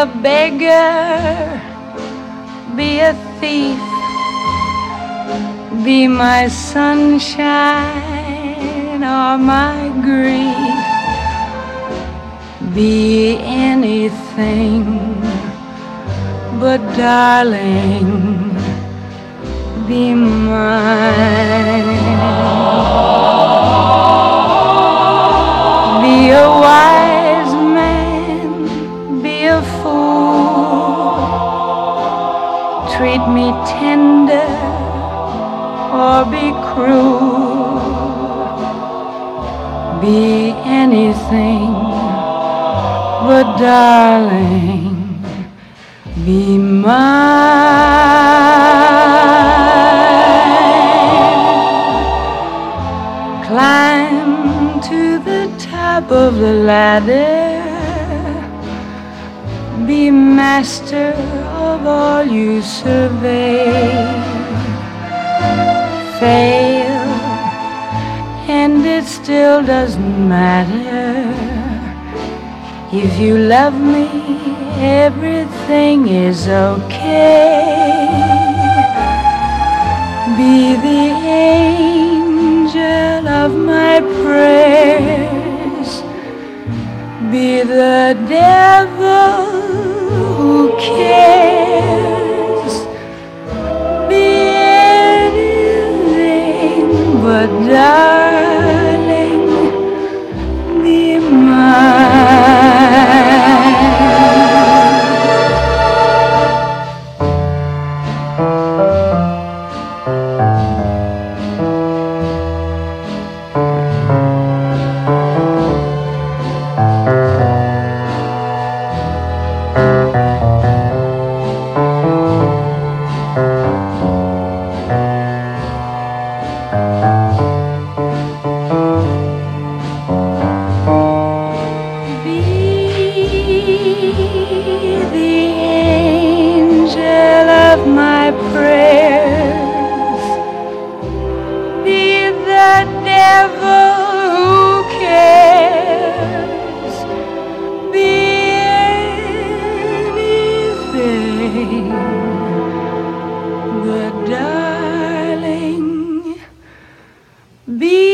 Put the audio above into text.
beggar, be a thief, be my sunshine or my grief, be anything, but darling, be mine. Be a wise man, be a fool, treat me tender or be cruel, be anything, but darling, be mine. Climb to the top of the ladder, be master of all you survey. Fail, and it still doesn't matter. If you love me, everything is okay. Be the angel of my prayers, be the devil who cares, be anything but darling, be mine. But darling, be